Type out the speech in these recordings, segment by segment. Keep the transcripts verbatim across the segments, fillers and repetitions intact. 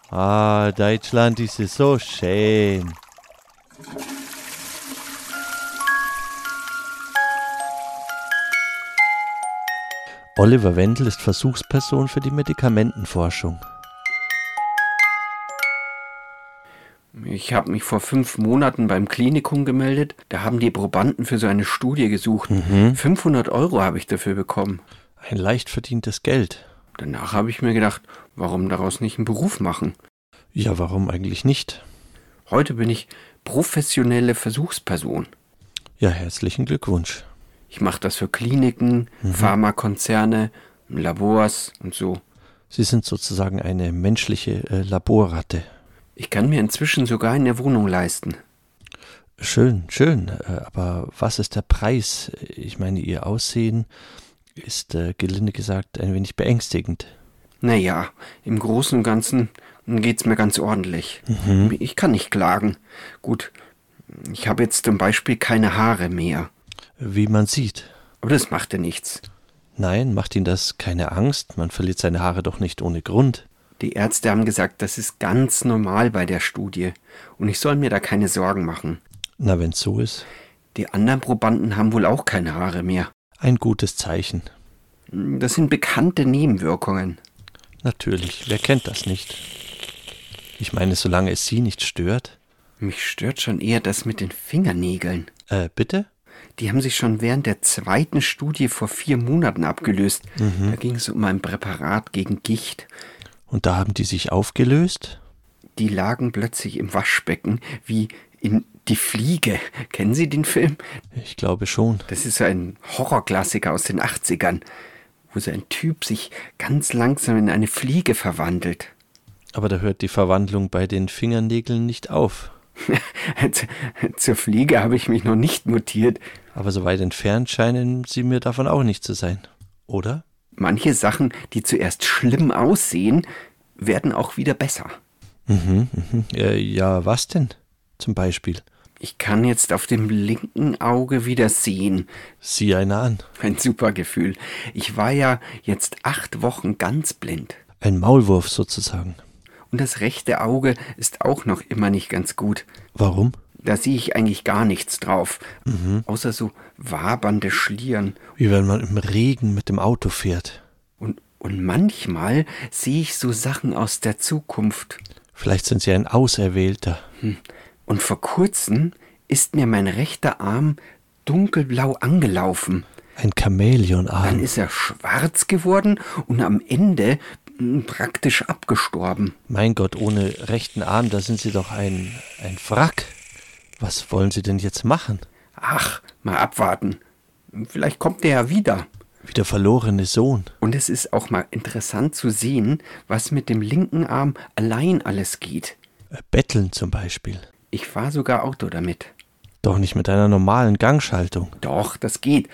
Ah, Deutschland ist ja so schön. Oliver Wendel ist Versuchsperson für die Medikamentenforschung. Ich habe mich vor fünf Monaten beim Klinikum gemeldet. Da haben die Probanden für so eine Studie gesucht. Mhm. fünfhundert Euro habe ich dafür bekommen. Ein leicht verdientes Geld. Danach habe ich mir gedacht, warum daraus nicht einen Beruf machen? Ja, warum eigentlich nicht? Heute bin ich professionelle Versuchsperson. Ja, herzlichen Glückwunsch. Ich mache das für Kliniken, Mhm. Pharmakonzerne, Labors und so. Sie sind sozusagen eine menschliche äh, Laborratte. Ich kann mir inzwischen sogar eine Wohnung leisten. Schön, schön. Äh, aber was ist der Preis? Ich meine, Ihr Aussehen ist, äh, gelinde gesagt, ein wenig beängstigend. Naja, im Großen und Ganzen geht's mir ganz ordentlich. Mhm. Ich kann nicht klagen. Gut, ich habe jetzt zum Beispiel keine Haare mehr. Wie man sieht. Aber das macht ja nichts. Nein, macht Ihnen das keine Angst? Man verliert seine Haare doch nicht ohne Grund. Die Ärzte haben gesagt, das ist ganz normal bei der Studie. Und ich soll mir da keine Sorgen machen. Na, wenn's so ist. Die anderen Probanden haben wohl auch keine Haare mehr. Ein gutes Zeichen. Das sind bekannte Nebenwirkungen. Natürlich, wer kennt das nicht? Ich meine, solange es Sie nicht stört. Mich stört schon eher das mit den Fingernägeln. Äh, bitte? Die haben sich schon während der zweiten Studie vor vier Monaten abgelöst. Mhm. Da ging es um ein Präparat gegen Gicht. Und da haben die sich aufgelöst? Die lagen plötzlich im Waschbecken wie in Die Fliege. Kennen Sie den Film? Ich glaube schon. Das ist so ein Horrorklassiker aus den achtzigern, wo so ein Typ sich ganz langsam in eine Fliege verwandelt. Aber da hört die Verwandlung bei den Fingernägeln nicht auf. Zur Fliege habe ich mich noch nicht mutiert. Aber so weit entfernt scheinen Sie mir davon auch nicht zu sein, oder? Manche Sachen, die zuerst schlimm aussehen, werden auch wieder besser. Mhm, mhm. Äh, ja, was denn? Zum Beispiel? Ich kann jetzt auf dem linken Auge wieder sehen. Sieh einer an. Ein super Gefühl. Ich war ja jetzt acht Wochen ganz blind. Ein Maulwurf sozusagen. Und das rechte Auge ist auch noch immer nicht ganz gut. Warum? Da sehe ich eigentlich gar nichts drauf. Mhm. Außer so wabernde Schlieren. Wie wenn man im Regen mit dem Auto fährt. Und, und manchmal sehe ich so Sachen aus der Zukunft. Vielleicht sind Sie ein Auserwählter. Hm. Und vor kurzem ist mir mein rechter Arm dunkelblau angelaufen. Ein Chamäleonarm. Dann ist er schwarz geworden und am Ende mh, praktisch abgestorben. Mein Gott, ohne rechten Arm, da sind Sie doch ein, ein Wrack. Was wollen Sie denn jetzt machen? Ach, mal abwarten. Vielleicht kommt der ja wieder. Wie der verlorene Sohn. Und es ist auch mal interessant zu sehen, was mit dem linken Arm allein alles geht. Äh, Betteln zum Beispiel. Ich fahre sogar Auto damit. Doch nicht mit einer normalen Gangschaltung. Doch, das geht.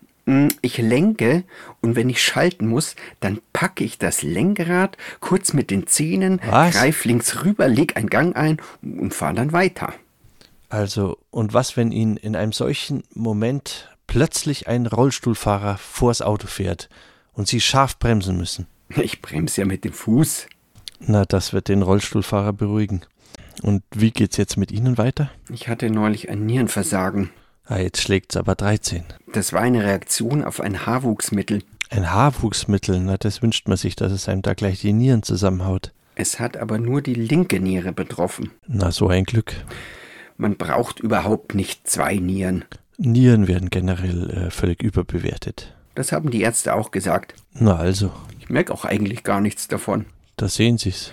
Ich lenke und wenn ich schalten muss, dann packe ich das Lenkrad kurz mit den Zähnen, Was? greif links rüber, leg einen Gang ein und fahre dann weiter. Also, und was, wenn Ihnen in einem solchen Moment plötzlich ein Rollstuhlfahrer vors Auto fährt und Sie scharf bremsen müssen? Ich bremse ja mit dem Fuß. Na, das wird den Rollstuhlfahrer beruhigen. Und wie geht's jetzt mit Ihnen weiter? Ich hatte neulich ein Nierenversagen. Ah, jetzt schlägt's aber dreizehn. Das war eine Reaktion auf ein Haarwuchsmittel. Ein Haarwuchsmittel, na, das wünscht man sich, dass es einem da gleich die Nieren zusammenhaut. Es hat aber nur die linke Niere betroffen. Na, so ein Glück. Man braucht überhaupt nicht zwei Nieren. Nieren werden generell äh, völlig überbewertet. Das haben die Ärzte auch gesagt. Na also, Ich merke auch eigentlich gar nichts davon. da sehen Sie's.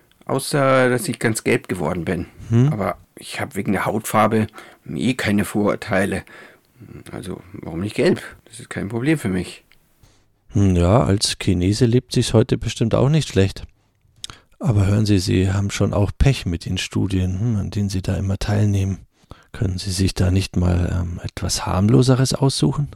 Außer, dass ich ganz gelb geworden bin. Hm? Aber ich habe wegen der Hautfarbe eh keine Vorurteile. Also, warum nicht gelb? Das ist kein Problem für mich. Hm, Ja, als Chinese lebt sich's heute bestimmt auch nicht schlecht. Aber hören Sie, Sie haben schon auch Pech mit den Studien, hm, an denen Sie da immer teilnehmen. Können Sie sich da nicht mal ähm, etwas harmloseres aussuchen?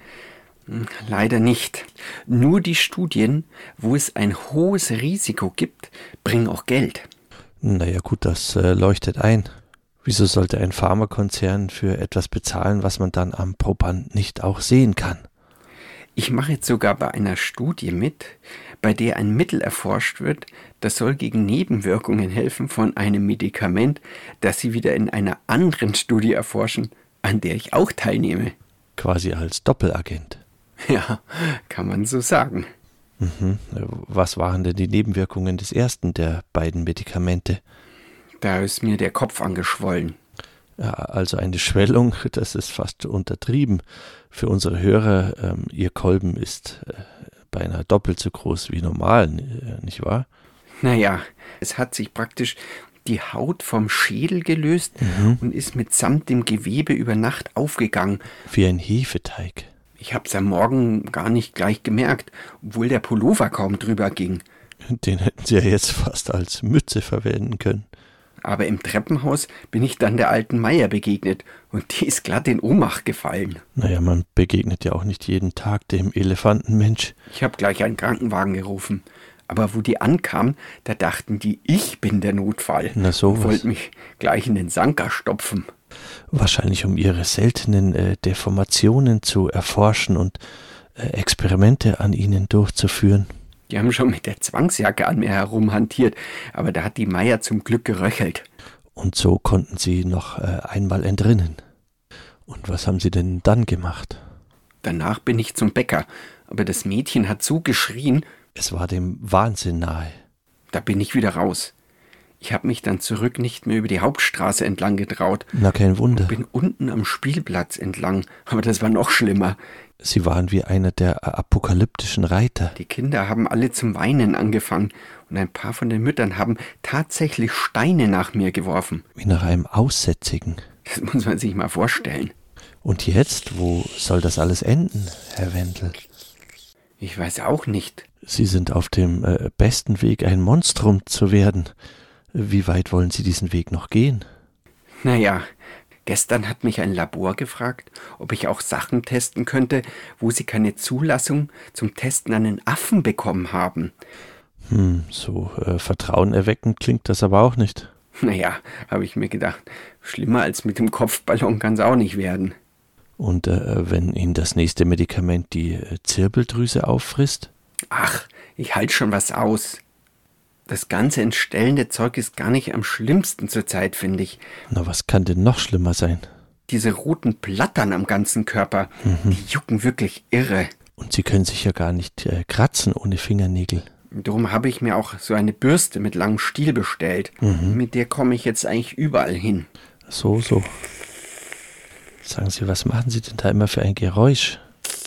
Leider nicht. Nur die Studien, wo es ein hohes Risiko gibt, bringen auch Geld. Naja gut, das äh, leuchtet ein. Wieso sollte ein Pharmakonzern für etwas bezahlen, was man dann am Proband nicht auch sehen kann? Ich mache jetzt sogar bei einer Studie mit, bei der ein Mittel erforscht wird, das soll gegen Nebenwirkungen helfen von einem Medikament, das Sie wieder in einer anderen Studie erforschen, an der ich auch teilnehme. Quasi als Doppelagent. Ja, kann man so sagen. Mhm. Was waren denn die Nebenwirkungen des ersten der beiden Medikamente? Da ist mir der Kopf angeschwollen. Ja, also eine Schwellung, das ist fast untertrieben. Für unsere Hörer, ähm, ihr Kolben ist äh, beinahe doppelt so groß wie normal, nicht wahr? Naja, es hat sich praktisch die Haut vom Schädel gelöst mhm. und ist mitsamt dem Gewebe über Nacht aufgegangen. Wie ein Hefeteig. Ich hab's am Morgen gar nicht gleich gemerkt, obwohl der Pullover kaum drüber ging. Den hätten Sie ja jetzt fast als Mütze verwenden können. Aber im Treppenhaus bin ich dann der alten Meier begegnet und die ist glatt in Ohnmacht gefallen. Naja, man begegnet ja auch nicht jeden Tag dem Elefantenmensch. Ich habe gleich einen Krankenwagen gerufen. Aber wo die ankamen, da dachten die, ich bin der Notfall. Na sowas. Und wollten mich gleich in den Sanker stopfen. Wahrscheinlich um ihre seltenen äh, Deformationen zu erforschen und äh, Experimente an ihnen durchzuführen. Die haben schon mit der Zwangsjacke an mir herumhantiert, aber da hat die Meier zum Glück geröchelt. Und so konnten Sie noch äh, einmal entrinnen. Und was haben Sie denn dann gemacht? Danach bin ich zum Bäcker, aber das Mädchen hat so geschrien. Es war dem Wahnsinn nahe. Da bin ich wieder raus. Ich habe mich dann zurück nicht mehr über die Hauptstraße entlang getraut. Na, kein Wunder. Bin unten am Spielplatz entlang, aber das war noch schlimmer. Sie waren wie einer der apokalyptischen Reiter. Die Kinder haben alle zum Weinen angefangen und ein paar von den Müttern haben tatsächlich Steine nach mir geworfen. Wie nach einem Aussätzigen. Das muss man sich mal vorstellen. Und jetzt, wo soll das alles enden, Herr Wendel? Ich weiß auch nicht. Sie sind auf dem äh, besten Weg, ein Monstrum zu werden. Wie weit wollen Sie diesen Weg noch gehen? Naja, gestern hat mich ein Labor gefragt, ob ich auch Sachen testen könnte, wo sie keine Zulassung zum Testen an den Affen bekommen haben. Hm, so äh, vertrauenerweckend klingt das aber auch nicht. Naja, habe ich mir gedacht, schlimmer als mit dem Kopfballon kann es auch nicht werden. Und äh, wenn Ihnen das nächste Medikament die äh, Zirbeldrüse auffrisst? Ach, ich halte schon was aus. Das ganze entstellende Zeug ist gar nicht am schlimmsten zurzeit, finde ich. Na, was kann denn noch schlimmer sein? Diese roten Plattern am ganzen Körper, mhm. die jucken wirklich irre. Und Sie können sich ja gar nicht äh, kratzen ohne Fingernägel. Darum habe ich mir auch so eine Bürste mit langem Stiel bestellt. Mhm. Mit der komme ich jetzt eigentlich überall hin. So, so. Sagen Sie, was machen Sie denn da immer für ein Geräusch?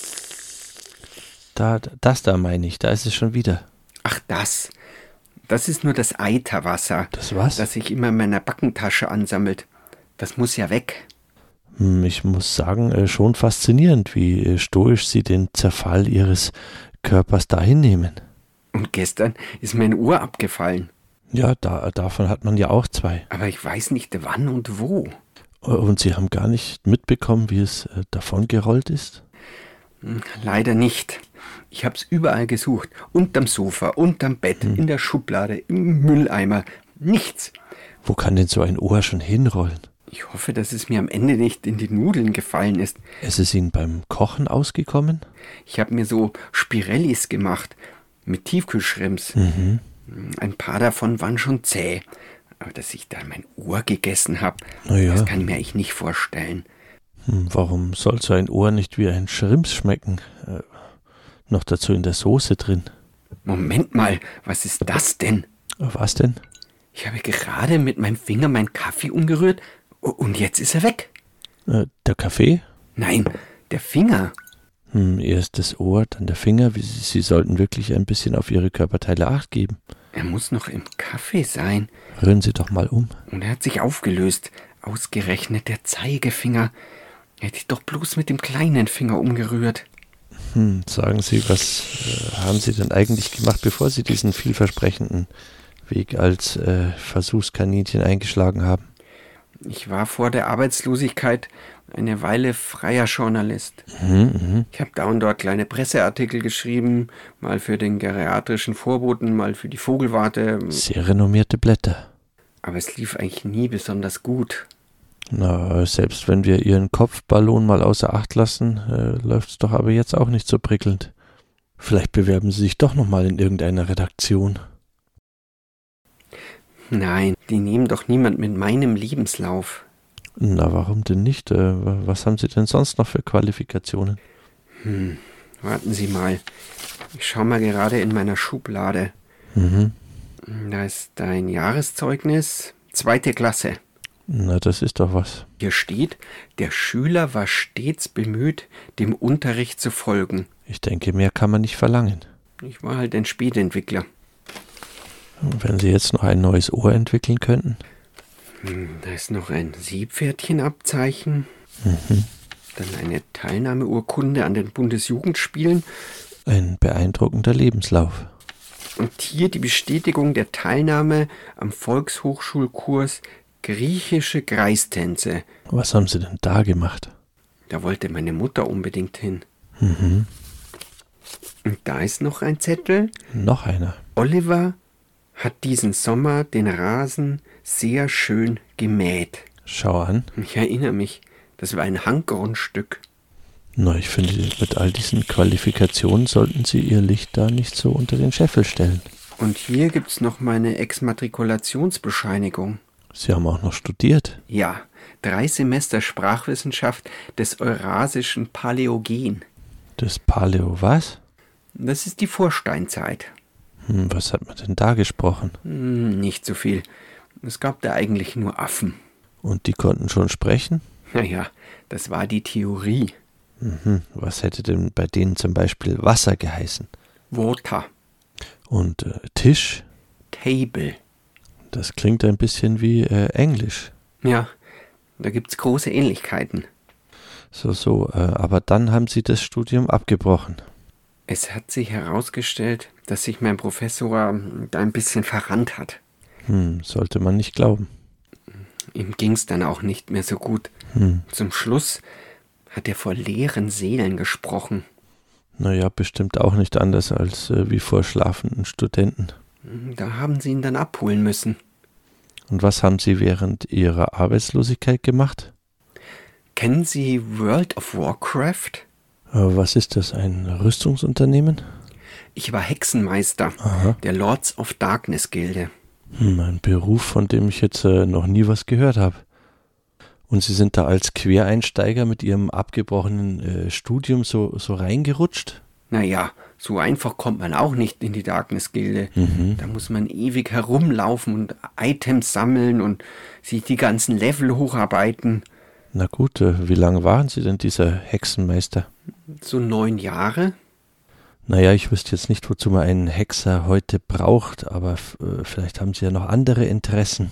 Da, das da meine ich, da ist es schon wieder. Ach, das. Das ist nur das Eiterwasser, das, was? das sich immer in meiner Backentasche ansammelt. Das muss ja weg. Ich muss sagen, schon faszinierend, wie stoisch Sie den Zerfall Ihres Körpers da hinnehmen. Und gestern ist mir eine Uhr abgefallen. Ja, da, davon hat man ja auch zwei. Aber ich weiß nicht wann und wo. Und Sie haben gar nicht mitbekommen, wie es äh, davongerollt ist? Leider nicht. Ich habe es überall gesucht. Unterm Sofa, unterm Bett, hm. in der Schublade, im Mülleimer. Nichts. Wo kann denn so ein Ohr schon hinrollen? Ich hoffe, dass es mir am Ende nicht in die Nudeln gefallen ist. Ist es Ihnen beim Kochen ausgekommen? Ich habe mir so Spirellis gemacht mit Tiefkühlschrimps. Mhm. Ein paar davon waren schon zäh. Aber dass ich da mein Ohr gegessen habe, ja. das kann ich mir eigentlich nicht vorstellen. Hm, warum soll so ein Ohr nicht wie ein Schrimps schmecken? Äh, noch dazu in der Soße drin. Moment mal, was ist das denn? Was denn? Ich habe gerade mit meinem Finger meinen Kaffee umgerührt und jetzt ist er weg. Äh, der Kaffee? Nein, der Finger. Hm, erst das Ohr, dann der Finger. Sie sollten wirklich ein bisschen auf Ihre Körperteile Acht geben. Er muss noch im Kaffee sein. Rühren Sie doch mal um. Und er hat sich aufgelöst. Ausgerechnet der Zeigefinger. Hätte ich doch bloß mit dem kleinen Finger umgerührt. Hm, sagen Sie, was äh, haben Sie denn eigentlich gemacht, bevor Sie diesen vielversprechenden Weg als äh, Versuchskaninchen eingeschlagen haben? Ich war vor der Arbeitslosigkeit eine Weile freier Journalist. Mhm, ich habe da und dort kleine Presseartikel geschrieben, mal für den geriatrischen Vorboten, mal für die Vogelwarte. Sehr renommierte Blätter. Aber es lief eigentlich nie besonders gut. Na, selbst wenn wir Ihren Kopfballon mal außer Acht lassen, äh, läuft es doch aber jetzt auch nicht so prickelnd. Vielleicht bewerben Sie sich doch nochmal in irgendeiner Redaktion. Nein, die nehmen doch niemand mit meinem Lebenslauf. Na, warum denn nicht? Äh, was haben Sie denn sonst noch für Qualifikationen? Hm, warten Sie mal. Ich schaue mal gerade in meiner Schublade. Mhm. Da ist dein Jahreszeugnis, zweite Klasse. Na, das ist doch was. Hier steht, der Schüler war stets bemüht, dem Unterricht zu folgen. Ich denke, mehr kann man nicht verlangen. Ich war halt ein Spätentwickler. Wenn Sie jetzt noch ein neues Ohr entwickeln könnten? Hm, da ist noch ein Seepferdchenabzeichen. Mhm. Dann eine Teilnahmeurkunde an den Bundesjugendspielen. Ein beeindruckender Lebenslauf. Und hier die Bestätigung der Teilnahme am Volkshochschulkurs Griechische Kreistänze. Was haben Sie denn da gemacht? Da wollte meine Mutter unbedingt hin. Mhm. Und da ist noch ein Zettel. Noch einer. Oliver hat diesen Sommer den Rasen sehr schön gemäht. Schau an. Ich erinnere mich, das war ein Handgrundstück. Na, ich finde, mit all diesen Qualifikationen sollten Sie Ihr Licht da nicht so unter den Scheffel stellen. Und hier gibt's noch meine Exmatrikulationsbescheinigung. Sie haben auch noch studiert. Ja, drei Semester Sprachwissenschaft des Eurasischen Paläogen. Das Paleo was? Das ist die Vorsteinzeit. Hm, was hat man denn da gesprochen? Hm, nicht so viel. Es gab da eigentlich nur Affen. Und die konnten schon sprechen? Naja, das war die Theorie. Mhm. Was hätte denn bei denen zum Beispiel Wasser geheißen? Water. Und äh, Tisch? Table. Das klingt ein bisschen wie äh, Englisch. Ja, da gibt's große Ähnlichkeiten. So, so, äh, aber dann haben Sie das Studium abgebrochen. Es hat sich herausgestellt, dass sich mein Professor da ein bisschen verrannt hat. Hm, sollte man nicht glauben. Ihm ging's dann auch nicht mehr so gut. Hm. Zum Schluss hat er vor leeren Seelen gesprochen. Naja, bestimmt auch nicht anders als äh, wie vor schlafenden Studenten. Da haben sie ihn dann abholen müssen. Und was haben Sie während Ihrer Arbeitslosigkeit gemacht? Kennen Sie World of Warcraft? Äh, was ist das, ein Rüstungsunternehmen? Ich war Hexenmeister Aha. der Lords of Darkness Gilde. Hm, ein Beruf, von dem ich jetzt äh, noch nie was gehört habe. Und Sie sind da als Quereinsteiger mit Ihrem abgebrochenen äh, Studium so, so reingerutscht? Naja, so einfach kommt man auch nicht in die Darkness Gilde. Mhm. Da muss man ewig herumlaufen und Items sammeln und sich die ganzen Level hocharbeiten. Na gut, äh, wie lange waren Sie denn dieser Hexenmeister? So neun Jahre. Naja, ich wüsste jetzt nicht, wozu man einen Hexer heute braucht, aber äh, vielleicht haben Sie ja noch andere Interessen.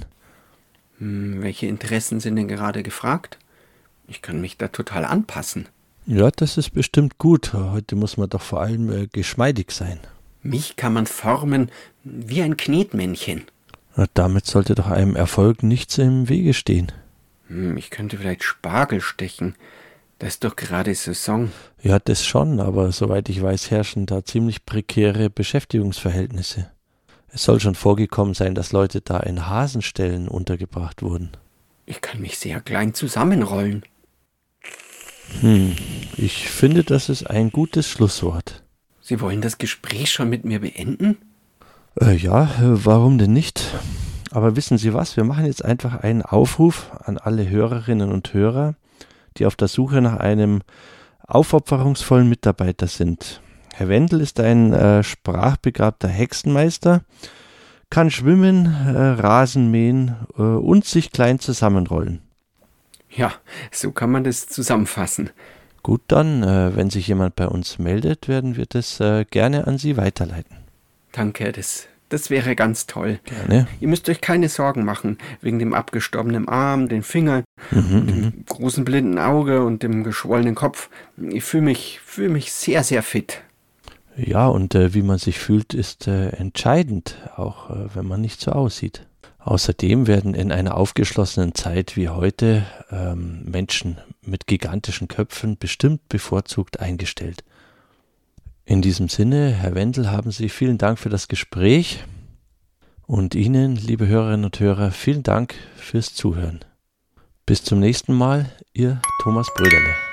Hm, welche Interessen sind denn gerade gefragt? Ich kann mich da total anpassen. Ja, das ist bestimmt gut. Heute muss man doch vor allem äh, geschmeidig sein. Mich kann man formen wie ein Knetmännchen. Na, damit sollte doch einem Erfolg nichts im Wege stehen. Hm, ich könnte vielleicht Spargel stechen. Das ist doch gerade Saison. Ja, das schon, aber soweit ich weiß, herrschen da ziemlich prekäre Beschäftigungsverhältnisse. Es soll schon vorgekommen sein, dass Leute da in Hasenställen untergebracht wurden. Ich kann mich sehr klein zusammenrollen. Hm, ich finde, das ist ein gutes Schlusswort. Sie wollen das Gespräch schon mit mir beenden? Äh, ja, äh, warum denn nicht? Aber wissen Sie was, wir machen jetzt einfach einen Aufruf an alle Hörerinnen und Hörer, die auf der Suche nach einem aufopferungsvollen Mitarbeiter sind. Herr Wendel ist ein äh, sprachbegabter Hexenmeister, kann schwimmen, äh, Rasen mähen äh, und sich klein zusammenrollen. Ja, so kann man das zusammenfassen. Gut, dann, äh, wenn sich jemand bei uns meldet, werden wir das äh, gerne an Sie weiterleiten. Danke, das, das wäre ganz toll. Gerne. Ihr müsst euch keine Sorgen machen, wegen dem abgestorbenen Arm, den Finger, Mhm, dem großen blinden Auge und dem geschwollenen Kopf. Ich fühle mich, fühle mich sehr, sehr fit. Ja, und äh, wie man sich fühlt, ist äh, entscheidend, auch äh, wenn man nicht so aussieht. Außerdem werden in einer aufgeschlossenen Zeit wie heute ähm, Menschen mit gigantischen Köpfen bestimmt bevorzugt eingestellt. In diesem Sinne, Herr Wendel, haben Sie vielen Dank für das Gespräch und Ihnen, liebe Hörerinnen und Hörer, vielen Dank fürs Zuhören. Bis zum nächsten Mal, Ihr Thomas Bröderle.